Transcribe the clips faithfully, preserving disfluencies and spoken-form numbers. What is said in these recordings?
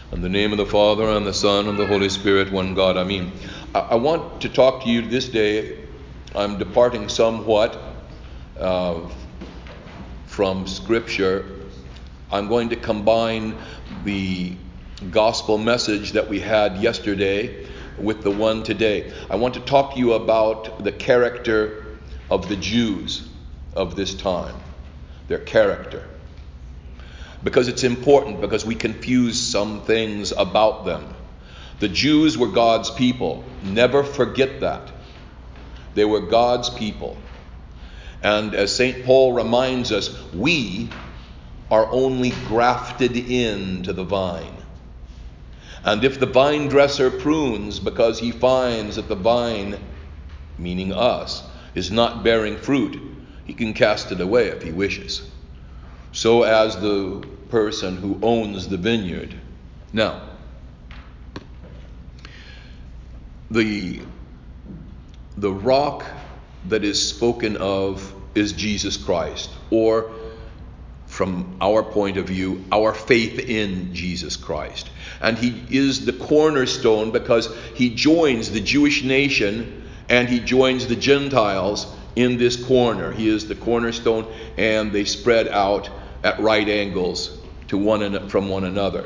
In the name of the Father, and the Son, and the Holy Spirit, one God, Amen. I, I want to talk to you this day. I'm departing somewhat uh, from Scripture. I'm going to combine the gospel message that we had yesterday with the one today. I want to talk to you about the character of the Jews of this time. Their character. Because it's important, because we confuse some things about them. The Jews were God's people. Never forget that. They were God's people. And as Saint Paul reminds us, we are only grafted into the vine. And if the vine dresser prunes because he finds that the vine, meaning us, is not bearing fruit, he can cast it away if he wishes. So as the person who owns the vineyard. Now, the, the rock that is spoken of is Jesus Christ, or from our point of view, our faith in Jesus Christ. And he is the cornerstone because he joins the Jewish nation and he joins the Gentiles in this corner. He is the cornerstone, and they spread out at right angles to one and from one another.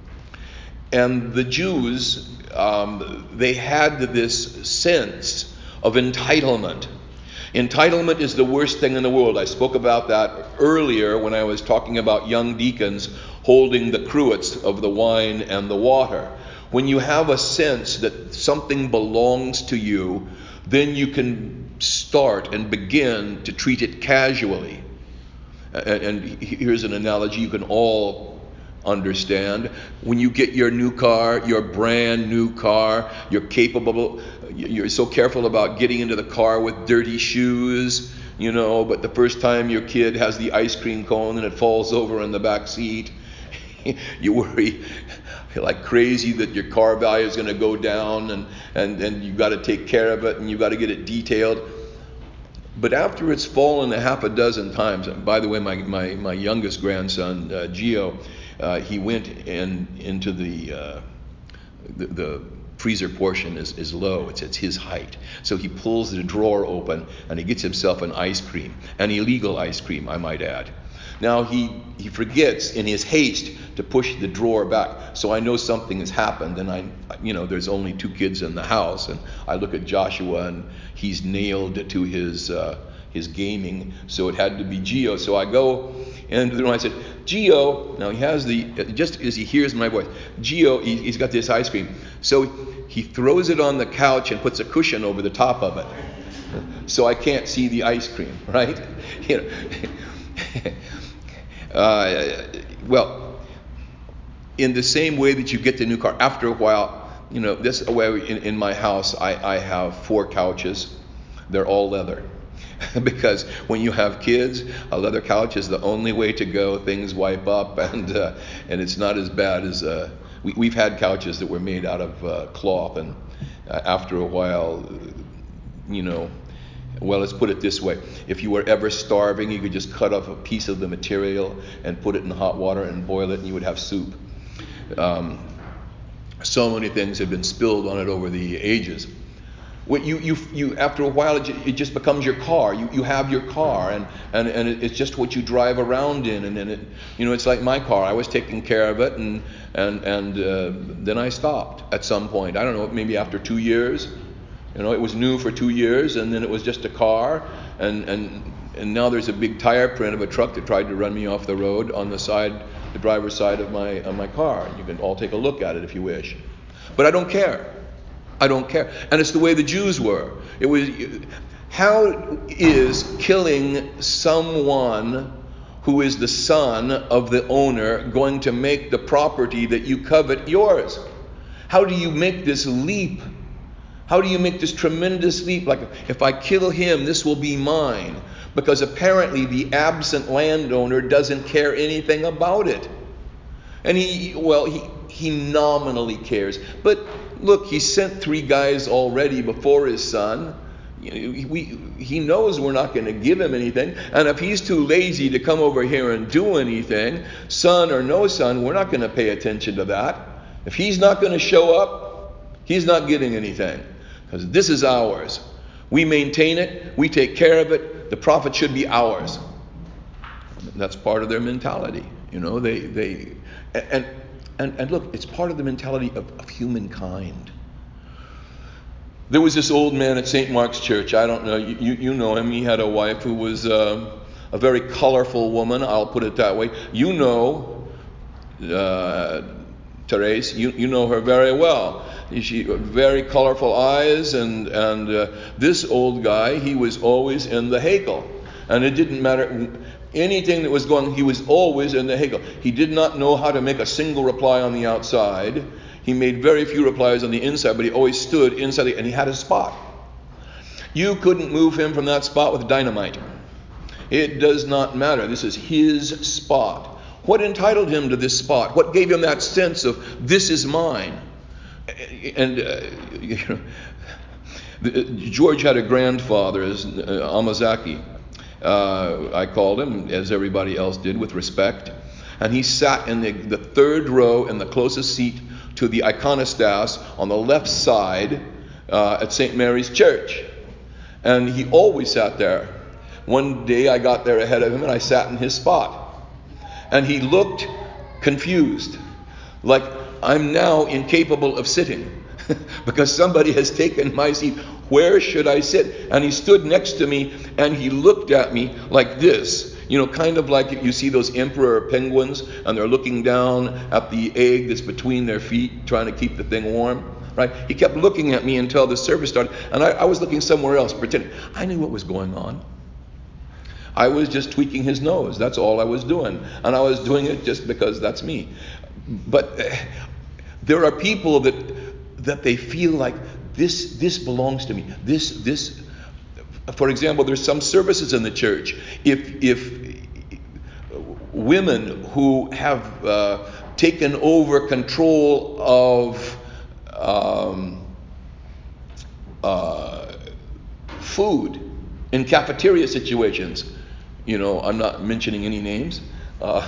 And the Jews, um, they had this sense of entitlement. Entitlement is the worst thing in the world. I spoke about that earlier when I was talking about young deacons holding the cruets of the wine and the water. When you have a sense that something belongs to you, then you can start and begin to treat it casually. And, and here's an analogy you can all understand. When you get your new car, your brand new car, you're capable, you're so careful about getting into the car with dirty shoes, you know, but the first time your kid has the ice cream cone and it falls over in the back seat, you worry like crazy that your car value is going to go down, and, and, and you've got to take care of it, and you've got to get it detailed. But after it's fallen a half a dozen times, and by the way, my, my, my youngest grandson, uh, Gio, uh, he went in into the, uh, the the freezer portion is, is low. It's, it's his height. So he pulls the drawer open and he gets himself an ice cream, an illegal ice cream, I might add. Now he, he forgets in his haste to push the drawer back. So I know something has happened, and I, you know, there's only two kids in the house, and I look at Joshua and he's nailed to his uh, his gaming, so it had to be Gio. So I go into the room. I said, Gio. Now he has the, just as he hears my voice, Gio, he, he's got this ice cream. So he throws it on the couch and puts a cushion over the top of it, so I can't see the ice cream, right? You know. Uh, well, in the same way that you get the new car, after a while, you know, this way in, in my house, I, I have four couches. They're all leather. Because when you have kids, a leather couch is the only way to go. Things wipe up, and uh, and it's not as bad as uh, we, we've had couches that were made out of uh, cloth, and uh, after a while, you know. Well, let's put it this way. If you were ever starving, you could just cut off a piece of the material and put it in hot water and boil it, and you would have soup. Um, so many things have been spilled on it over the ages. What you, you, you, after a while, it, it just becomes your car. You, you have your car, and, and, and it's just what you drive around in. And then, it, you know, it's like my car. I was taking care of it, and and and uh, then I stopped at some point. I don't know, maybe after two years. You know, it was new for two years, and then it was just a car, and, and and now there's a big tire print of a truck that tried to run me off the road on the side, the driver's side of my of my car. You can all take a look at it if you wish, but I don't care. I don't care, and it's the way the Jews were. It was, how is killing someone who is the son of the owner going to make the property that you covet yours? How do you make this leap? How do you make this tremendous leap? Like, if I kill him, this will be mine. Because apparently the absent landowner doesn't care anything about it. And he, well, he, he nominally cares. But look, he sent three guys already before his son. We, he knows we're not going to give him anything. And if he's too lazy to come over here and do anything, son or no son, we're not going to pay attention to that. If he's not going to show up, he's not getting anything. Because this is ours. We maintain it. We take care of it. The prophet should be ours. That's part of their mentality. You know, they, they, and, and, and look, it's part of the mentality of, of humankind. There was this old man at Saint Mark's Church. I don't know, you, you know him. He had a wife who was uh, a very colorful woman, I'll put it that way. You know uh, Therese, you, you know her very well. She very colorful eyes, and, and uh, this old guy, he was always in the Hegel. And it didn't matter anything that was going on, he was always in the Hegel. He did not know how to make a single reply on the outside. He made very few replies on the inside, but he always stood inside, the, and he had a spot. You couldn't move him from that spot with dynamite. It does not matter. This is his spot. What entitled him to this spot? What gave him that sense of, this is mine? And uh, you know, George had a grandfather, uh, Amazaki. Uh, I called him, as everybody else did, with respect. And he sat in the, the third row in the closest seat to the iconostas on the left side uh, at Saint Mary's Church. And he always sat there. One day I got there ahead of him and I sat in his spot. And he looked confused, like I'm now incapable of sitting because somebody has taken my seat. Where should I sit? And he stood next to me and he looked at me like this. You know, kind of like you see those emperor penguins and they're looking down at the egg that's between their feet, trying to keep the thing warm, right? He kept looking at me until the service started, and I, I was looking somewhere else, pretending. I knew what was going on. I was just tweaking his nose. That's all I was doing. And I was doing it just because that's me. But uh, there are people that that they feel like this this belongs to me. This this For example, there's some services in the church. If if women who have uh, taken over control of um, uh, food in cafeteria situations, you know, I'm not mentioning any names, uh,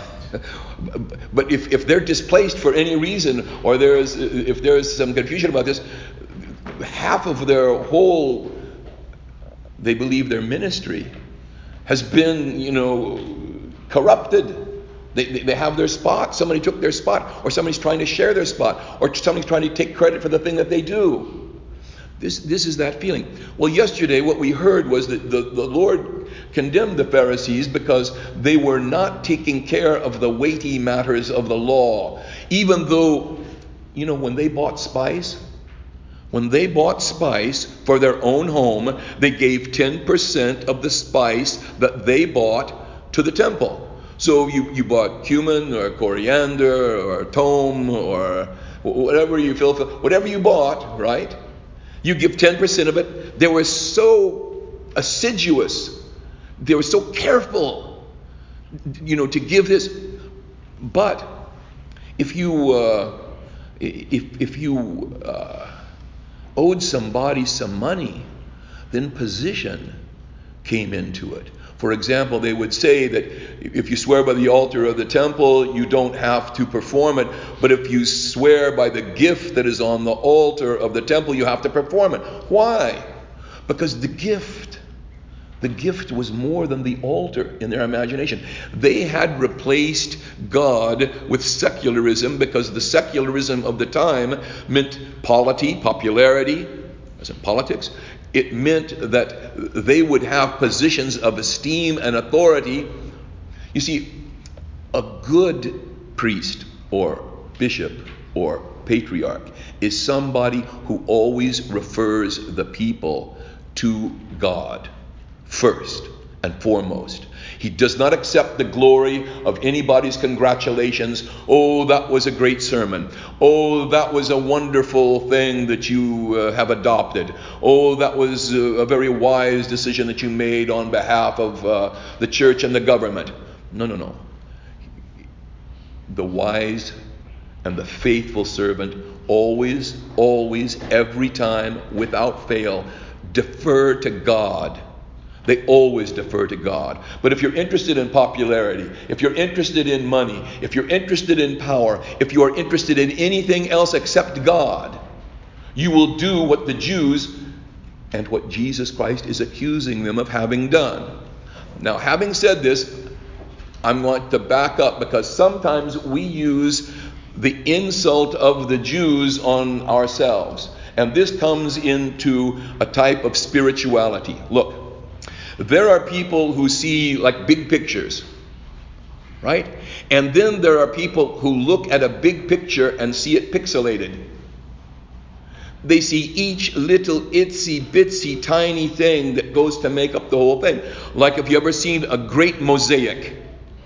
but if, if they're displaced for any reason, or there's if there's some confusion about this, half of their whole, they believe their ministry has been, you know, corrupted. They, they, they have their spot. Somebody took their spot, or somebody's trying to share their spot, or somebody's trying to take credit for the thing that they do. This, this is that feeling. Well, yesterday what we heard was that the, the Lord condemned the Pharisees because they were not taking care of the weighty matters of the law. Even though, you know, when they bought spice, when they bought spice for their own home, they gave ten percent of the spice that they bought to the temple. So you, you bought cumin or coriander or thyme or whatever you feel, whatever you bought, right? You give ten percent of it. They were so assiduous. They were so careful, you know, to give this. But if you uh, if if you uh, owed somebody some money, then position came into it. For example, they would say that if you swear by the altar of the temple, you don't have to perform it. But if you swear by the gift that is on the altar of the temple, you have to perform it. Why? Because the gift, the gift was more than the altar in their imagination. They had replaced God with secularism, because the secularism of the time meant polity, popularity, as in politics. It meant that they would have positions of esteem and authority. You see, a good priest or bishop or patriarch is somebody who always refers the people to God first and foremost. He does not accept the glory of anybody's congratulations. Oh, that was a great sermon. Oh, that was a wonderful thing that you uh, have adopted. Oh, that was uh, a very wise decision that you made on behalf of uh, the church and the government. No, no, no. The wise and the faithful servant always, always, every time, without fail, defer to God They always defer to God. But if you're interested in popularity, if you're interested in money, if you're interested in power, if you are interested in anything else except God, you will do what the Jews and what Jesus Christ is accusing them of having done. Now, having said this, I'm going to back up, because sometimes we use the insult of the Jews on ourselves. And this comes into a type of spirituality. Look, there are people who see like big pictures, right? And then there are people who look at a big picture and see it pixelated. They see each little itsy bitsy tiny thing that goes to make up the whole thing. Like if you ever seen a great mosaic,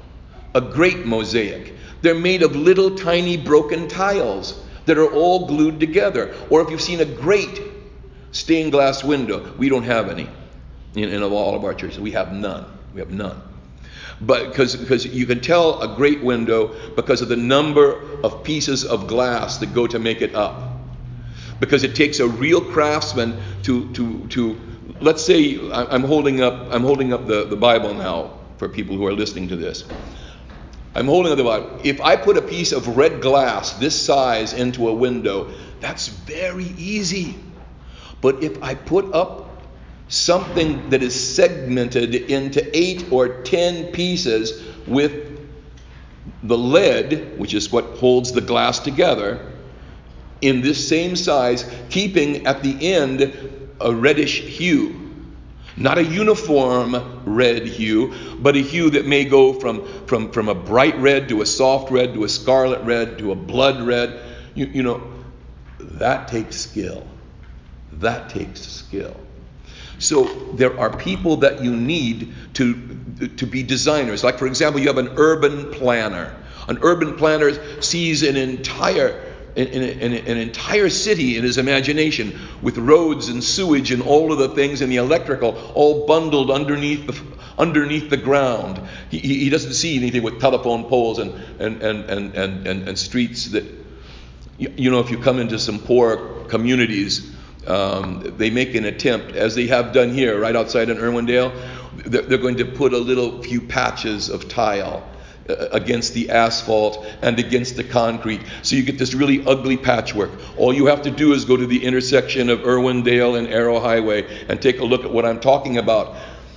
a great mosaic, they're made of little tiny broken tiles that are all glued together. Or if you've seen a great stained glass window, we don't have any in, in all of our churches. We have none. We have none. But because because you can tell a great window because of the number of pieces of glass that go to make it up. Because it takes a real craftsman to to to let's say I'm holding up I'm holding up the, the Bible now for people who are listening to this. I'm holding up the Bible. If I put a piece of red glass this size into a window, that's very easy. But if I put up something that is segmented into eight or ten pieces with the lead, which is what holds the glass together, in this same size, keeping at the end a reddish hue. Not a uniform red hue, but a hue that may go from, from, from a bright red to a soft red to a scarlet red to a blood red. You, you know, that takes skill. That takes skill. So there are people that you need to, to be designers. Like, for example, you have an urban planner. An urban planner sees an entire In, in, in an entire city in his imagination, with roads and sewage and all of the things and the electrical all bundled underneath the underneath the ground. He, he doesn't see anything with telephone poles and and and and and, and, and streets that, you, you know, if you come into some poor communities, um, they make an attempt, as they have done here right outside in Irwindale. They're, they're going to put a little few patches of tile against the asphalt and against the concrete, so you get this really ugly patchwork. All you have to do is go to the intersection of Irwindale and Arrow Highway and take a look at what I'm talking about.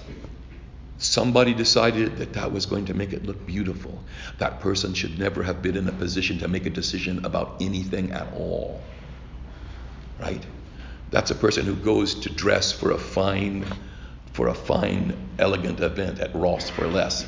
Somebody decided that that was going to make it look beautiful. That person should never have been in a position to make a decision about anything at all, right? That's a person who goes to dress for a fine for a fine elegant event at Ross for less.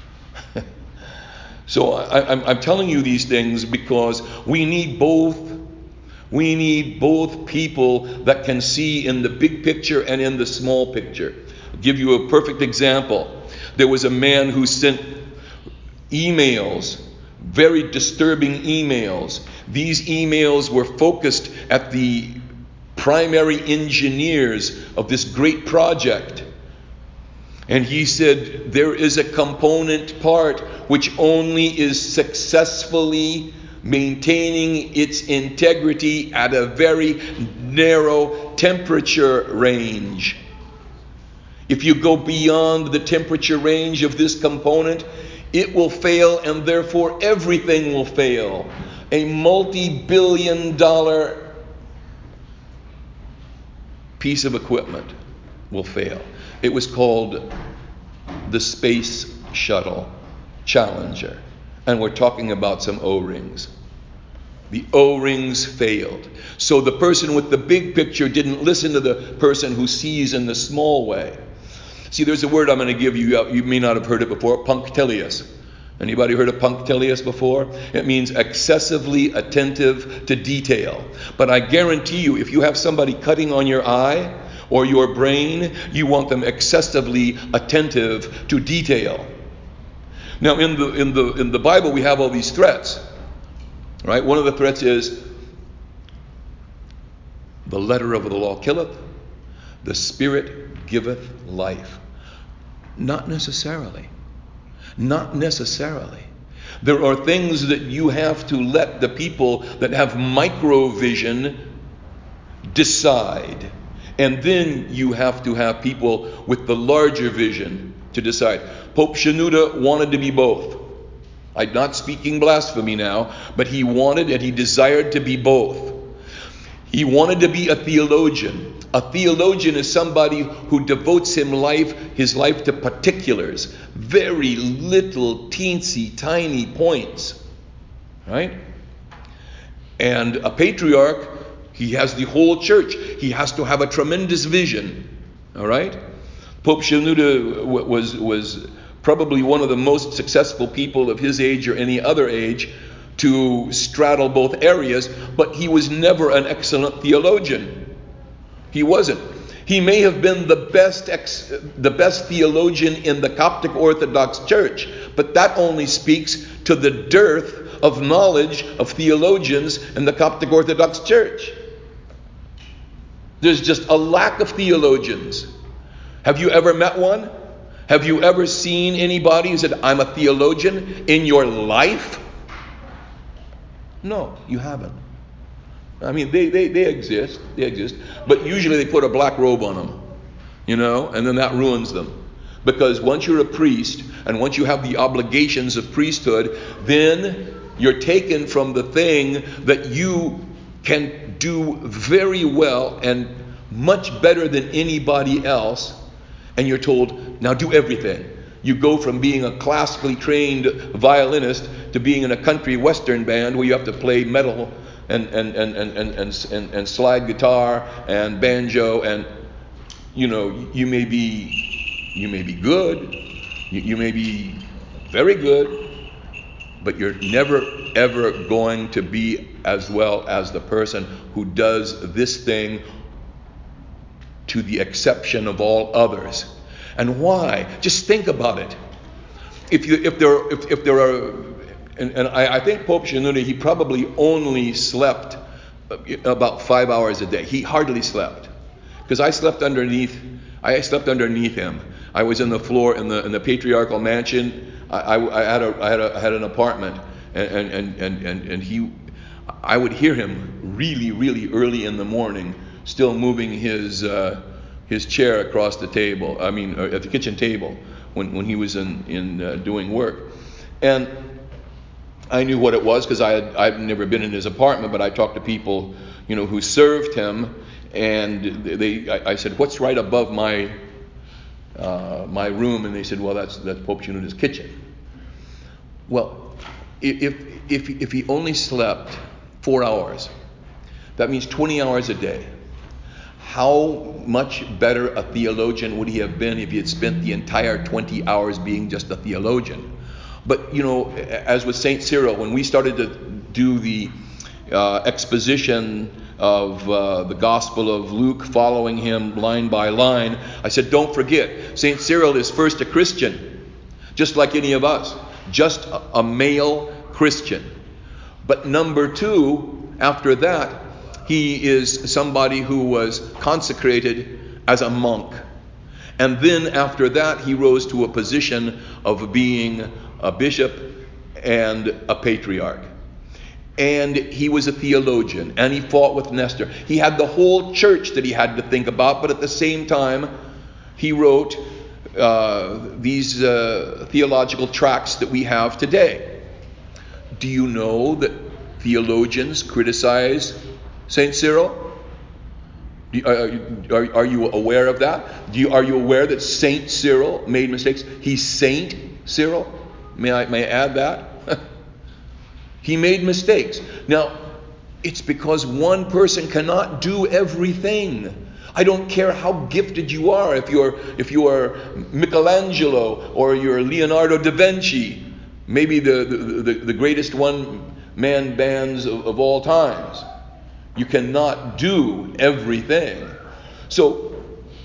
So I, I'm, I'm telling you these things because we need both. We need both people that can see in the big picture and in the small picture. I'll give you a perfect example. There was a man who sent emails, very disturbing emails. These emails were focused at the primary engineers of this great project. And he said, there is a component part which only is successfully maintaining its integrity at a very narrow temperature range. If you go beyond the temperature range of this component, it will fail, and therefore everything will fail. A multi-billion dollar piece of equipment will fail. It was called the Space Shuttle Challenger. And we're talking about some O-rings. The O-rings failed. So the person with the big picture didn't listen to the person who sees in the small way. See, there's a word I'm going to give you. You may not have heard it before. Punctilious. Anybody heard of punctilious before? It means excessively attentive to detail. But I guarantee you, if you have somebody cutting on your eye or your brain, you want them excessively attentive to detail. Now, in the in the in the Bible, we have all these threats, right? One of the threats is the letter of the law killeth, the Spirit giveth life. Not necessarily. Not necessarily. There are things that you have to let the people that have microvision decide. And then you have to have people with the larger vision to decide. Pope Shenouda wanted to be both. I'm not speaking blasphemy now, but he wanted and he desired to be both. He wanted to be a theologian. A theologian is somebody who devotes him life, his life to particulars, very little, teensy, tiny points, right? And a patriarch, he has the whole church. He has to have a tremendous vision, all right? Pope Shenouda was was probably one of the most successful people of his age or any other age to straddle both areas, but he was never an excellent theologian. He wasn't. He may have been the best ex, the best theologian in the Coptic Orthodox Church, but that only speaks to the dearth of knowledge of theologians in the Coptic Orthodox Church. There's just a lack of theologians. Have you ever met one? Have you ever seen anybody who said, I'm a theologian in your life? No, you haven't. I mean, they, they, they exist, they exist, but usually they put a black robe on them, you know, and then that ruins them. Because once you're a priest, and once you have the obligations of priesthood, then you're taken from the thing that you can do very well and much better than anybody else, and you're told, now do everything. You go from being a classically trained violinist to being in a country western band where you have to play metal and and and and and and, and, and slide guitar and banjo, and you know, you may be you may be good, you, you may be very good, but you're never ever going to be as well as the person who does this thing to the exception of all others. And why? Just think about it. If you, if there, if, if there are, and, and I, I think Pope Shenouda, he probably only slept about five hours a day. He hardly slept, because I slept underneath. I slept underneath him. I was in the floor in the in the patriarchal mansion. I, I, I had a I had a I had an apartment, and and and and and he, I would hear him really really early in the morning, still moving his. Uh, his chair across the table, I mean, at the kitchen table, when, when he was in, in uh, doing work. And I knew what it was, because I had I'd never been in his apartment, but I talked to people, you know, who served him, and they I, I said, what's right above my uh, my room? And they said, well, that's that's Pope Shenouda's kitchen. Well, if if if he only slept four hours, that means twenty hours a day. How much better a theologian would he have been if he had spent the entire twenty hours being just a theologian? But, you know, as with Saint Cyril, when we started to do the uh, exposition of uh, the Gospel of Luke, following him line by line, I said, don't forget, Saint Cyril is first a Christian, just like any of us, just a, a male Christian. But number two, after that, he is somebody who was consecrated as a monk. And then after that, he rose to a position of being a bishop and a patriarch. And he was a theologian, and he fought with Nestor. He had the whole church that he had to think about, but at the same time, he wrote uh, these uh, theological tracts that we have today. Do you know that theologians criticize Saint Cyril? Are, are, are you aware of that? Do you, are you aware that Saint Cyril made mistakes? He's Saint Cyril. May I, may I add that? He made mistakes. Now, it's because one person cannot do everything. I don't care how gifted you are. If you're if you are Michelangelo or you're Leonardo da Vinci, maybe the the, the, the greatest one-man bands of, of all times. You cannot do everything. So,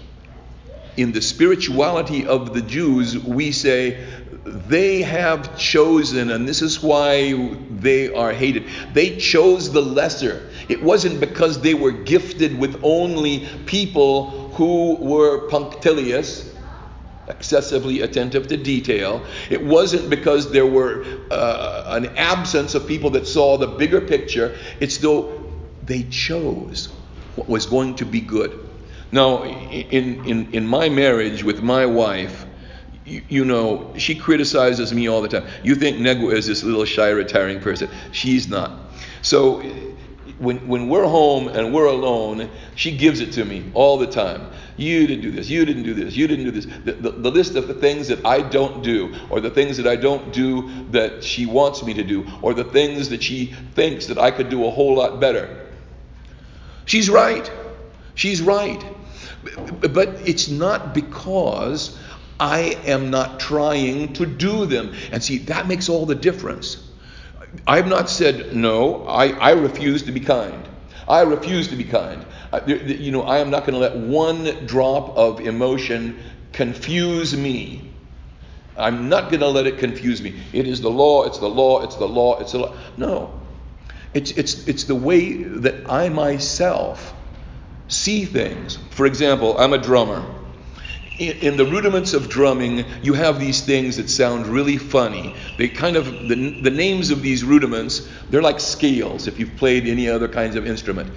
in the spirituality of the Jews, we say they have chosen, and this is why they are hated. They chose the lesser. It wasn't because they were gifted with only people who were punctilious, excessively attentive to detail. It wasn't because there were uh, an absence of people that saw the bigger picture. It's though they chose what was going to be good. Now, in, in, in my marriage with my wife, you, you know, she criticizes me all the time. You think Negwa is this little shy, retiring person. She's not. So when when we're home and we're alone, she gives it to me all the time. You didn't do this. You didn't do this. You didn't do this. The, the, the list of the things that I don't do, or the things that I don't do that she wants me to do, or the things that she thinks that I could do a whole lot better. She's right. She's right. But it's not because I am not trying to do them. And see, that makes all the difference. I have not said no. I, I refuse to be kind. I refuse to be kind. I, you know, I am not going to let one drop of emotion confuse me. I'm not going to let it confuse me. It is the law. It's the law. It's the law. It's the law. No. It's it's it's the way that I myself see things. For example, I'm a drummer. In, in the rudiments of drumming, you have these things that sound really funny. They kind of, the, the names of these rudiments, they're like scales if you've played any other kinds of instrument.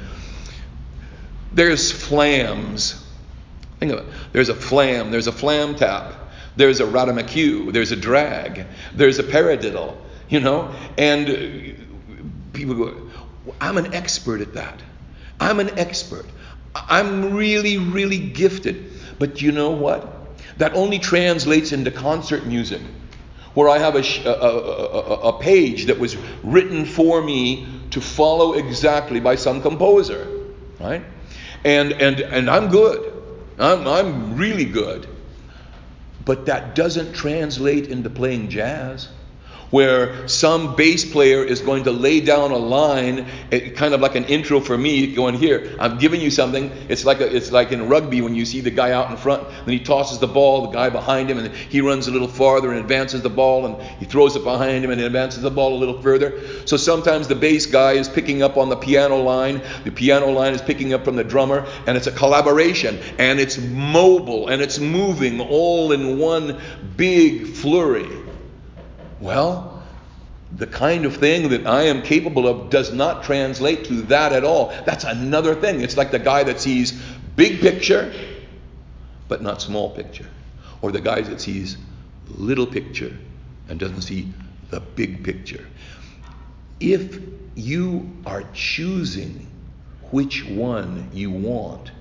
There's flams. Think of it. There's a flam. There's a flam tap. There's a radamakue. There's a drag. There's a paradiddle. You know? And people go, I'm an expert at that. I'm an expert. I'm really, really gifted. But you know what? That only translates into concert music, where I have a, a, a, a page that was written for me to follow exactly by some composer, right? And and and I'm good. I'm I'm really good. But that doesn't translate into playing jazz, where some bass player is going to lay down a line, kind of like an intro for me, going, here, I'm giving you something. It's like a, it's like in rugby when you see the guy out in front, then he tosses the ball, the guy behind him, and he runs a little farther and advances the ball, and he throws it behind him and advances the ball a little further. So sometimes the bass guy is picking up on the piano line, the piano line is picking up from the drummer, and it's a collaboration, and it's mobile, and it's moving all in one big flurry. Well, the kind of thing that I am capable of does not translate to that at all. That's another thing. It's like the guy that sees big picture, but not small picture. Or the guy that sees little picture and doesn't see the big picture. If you are choosing which one you want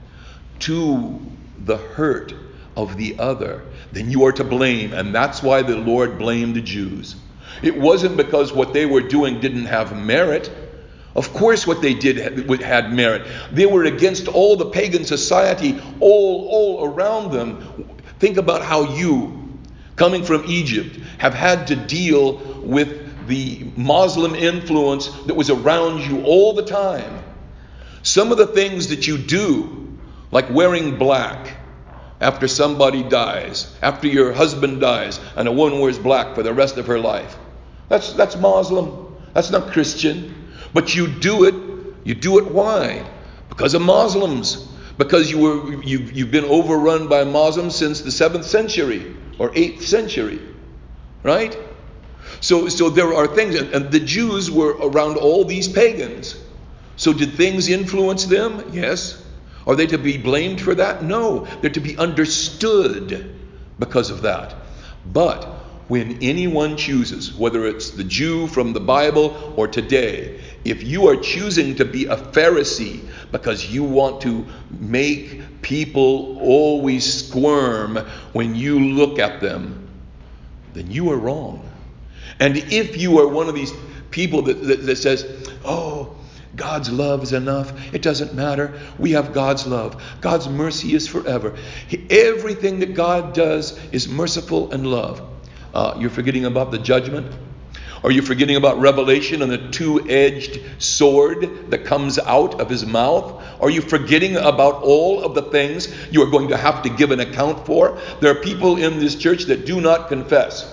to the hurt of the other, then you are to blame. And that's why the Lord blamed the Jews. It wasn't because what they were doing didn't have merit. Of course what they did had merit. They were against all the pagan society all, all around them. Think about how you, coming from Egypt, have had to deal with the Muslim influence that was around you all the time. Some of the things that you do, like wearing black, after somebody dies, after your husband dies, and a woman wears black for the rest of her life. That's that's Muslim. That's not Christian. But you do it. You do it why? Because of Muslims. Because you were you you've been overrun by Muslims since the seventh century or eighth century, right? So so there are things, and the Jews were around all these pagans. So did things influence them? Yes. Are they to be blamed for that? No. They're to be understood because of that. But when anyone chooses, whether it's the Jew from the Bible or today, if you are choosing to be a Pharisee because you want to make people always squirm when you look at them, then you are wrong. And if you are one of these people that, that, that says, oh, God's love is enough. It doesn't matter. We have God's love. God's mercy is forever. He, everything that God does is merciful and love. Uh, you're forgetting about the judgment? Are you forgetting about Revelation and the two-edged sword that comes out of his mouth? Are you forgetting about all of the things you are going to have to give an account for? There are people in this church that do not confess.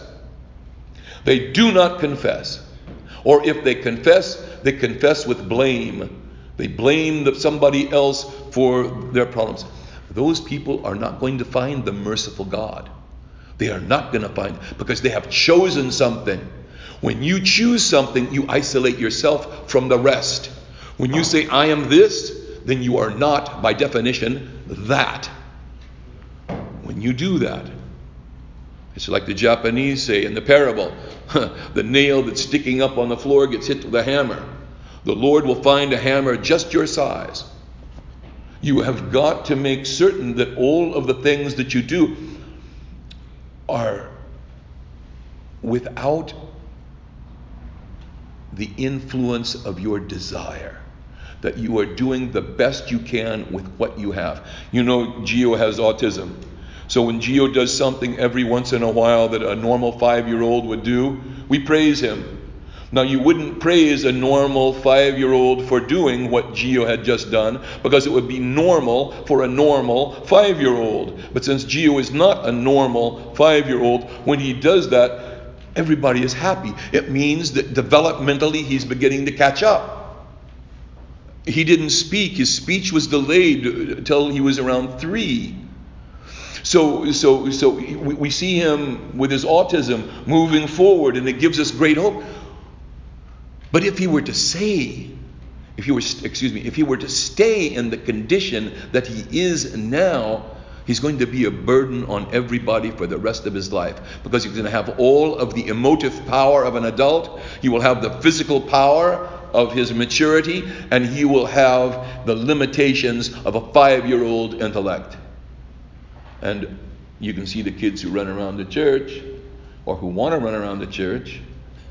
They do not confess. Or if they confess, they confess with blame. They blame somebody else for their problems. Those people are not going to find the merciful God. They are not going to find, because they have chosen something. When you choose something, you isolate yourself from the rest. When you say, I am this, then you are not, by definition, that, when you do that, it's like the Japanese say in the parable, the nail that's sticking up on the floor gets hit with a hammer. The Lord will find a hammer just your size. You have got to make certain that all of the things that you do are without the influence of your desire. That you are doing the best you can with what you have. You know, Gio has autism. So when Gio does something every once in a while that a normal five-year-old would do, we praise him. Now, you wouldn't praise a normal five-year-old for doing what Gio had just done, because it would be normal for a normal five-year-old. But since Gio is not a normal five-year-old, when he does that, everybody is happy. It means that developmentally he's beginning to catch up. He didn't speak. His speech was delayed until he was around three. So, so, so we, we see him with his autism moving forward, and it gives us great hope. But if he were to say, if he were, excuse me, if he were to stay in the condition that he is now, he's going to be a burden on everybody for the rest of his life, because he's going to have all of the emotive power of an adult. He will have the physical power of his maturity, and he will have the limitations of a five-year-old intellect. And you can see the kids who run around the church, or who want to run around the church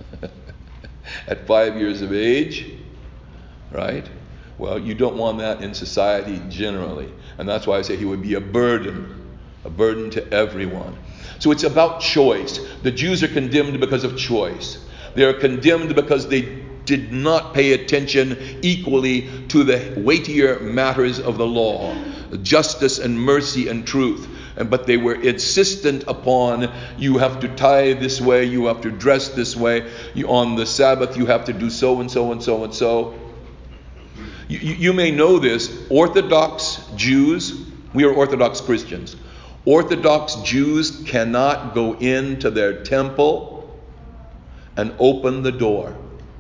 at five years of age, right? Well, you don't want that in society generally. And that's why I say he would be a burden, a burden to everyone. So it's about choice. The Jews are condemned because of choice. They are condemned because they did not pay attention equally to the weightier matters of the law, justice and mercy and truth. And but they were insistent upon, you have to tie this way, you have to dress this way, you, on the Sabbath you have to do so and so and so and so. You, you may know this, Orthodox Jews, we are Orthodox Christians. Orthodox Jews cannot go into their temple and open the door.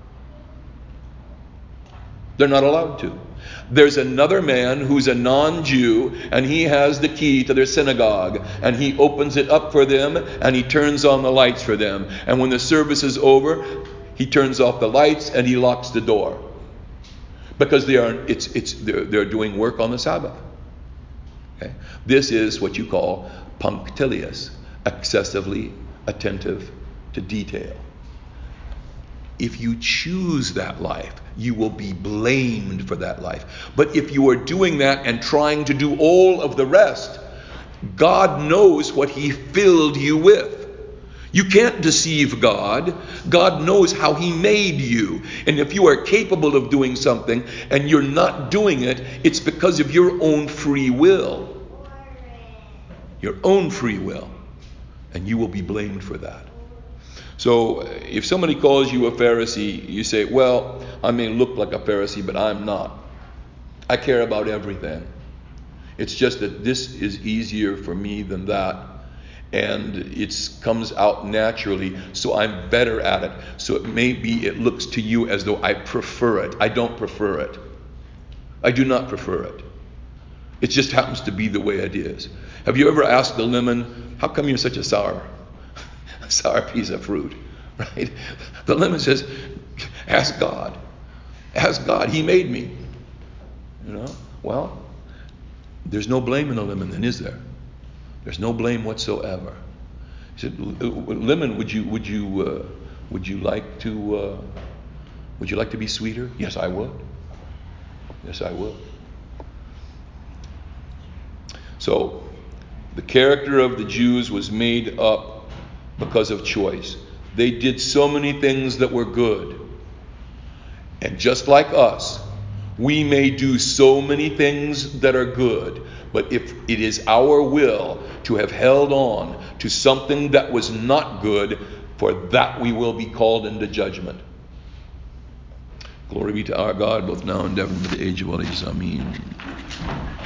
They're not allowed to. There's another man who's a non-Jew, and he has the key to their synagogue, and he opens it up for them, and he turns on the lights for them. And when the service is over, he turns off the lights and he locks the door, because they are it's it's they're, they're doing work on the Sabbath. Okay? This is what you call punctilious, excessively attentive to detail. If you choose that life, you will be blamed for that life. But if you are doing that and trying to do all of the rest, God knows what He filled you with. You can't deceive God. God knows how He made you. And if you are capable of doing something and you're not doing it, it's because of your own free will. Your own free will. And you will be blamed for that. So if somebody calls you a Pharisee, you say, well, I may look like a Pharisee, but I'm not. I care about everything. It's just that this is easier for me than that. And it comes out naturally, so I'm better at it. So it may be it looks to you as though I prefer it. I don't prefer it. I do not prefer it. It just happens to be the way it is. Have you ever asked the lemon, how come you're such a sour sour piece of fruit, right? The lemon says, ask God. Ask God. He made me. You know? Well, there's no blame in the lemon then, is there? There's no blame whatsoever. He said, lemon, would you would you uh, would you like to uh, would you like to be sweeter? Yes, I would. Yes, I would. So the character of the Jews was made up because of choice. They did so many things that were good. And just like us, we may do so many things that are good. But if it is our will to have held on to something that was not good, for that we will be called into judgment. Glory be to our God, both now and ever, in the age of all ages. Amen.